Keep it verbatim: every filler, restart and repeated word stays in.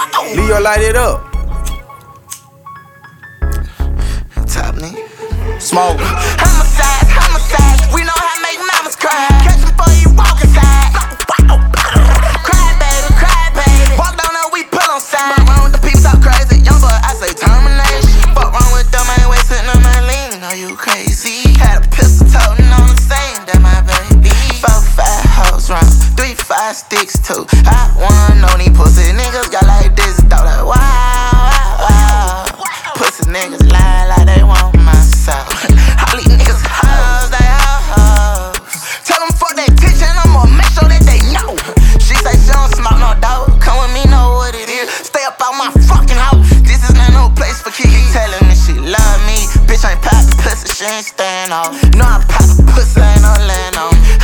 Leo, light it up. Top nigga. Smoke. Homicide, homicide. We know how to make mamas cry. Catch them before you walk inside. Cry, baby, cry, baby. Walk down there, we pull on side. Fuck wrong with the people talk crazy. Young boy, I say termination. Fuck wrong with them, I ain't wasting on my lean. Know you crazy. Had a pistol toting on the same, that my baby. Four, five hoes round, three, five sticks too. I want on these pussy niggas got like this.